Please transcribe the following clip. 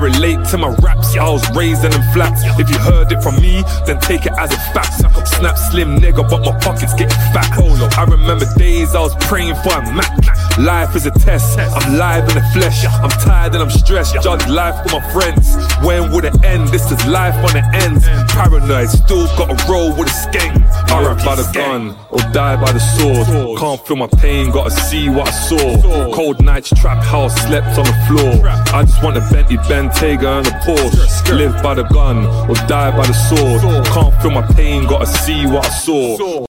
relate to my raps, I was raised in them flats. If you heard it from me, then take it as a fact. Snap slim nigga, but my pockets getting fat. I remember days I was praying for a Mac. Life is a test, I'm live in the flesh. I'm tired and I'm stressed, judge life with my friends. When will it end? This is life on the ends. Paranoid, still gotta roll with a skank. I rap by the gun, or die by the sword. Can't feel my pain, gotta see what I saw. Cold nights, trap house, slept on the floor. I just want a Bentley, Bentayga and a Porsche. Live by the gun, or die by the sword. Can't feel my pain, gotta see what I saw.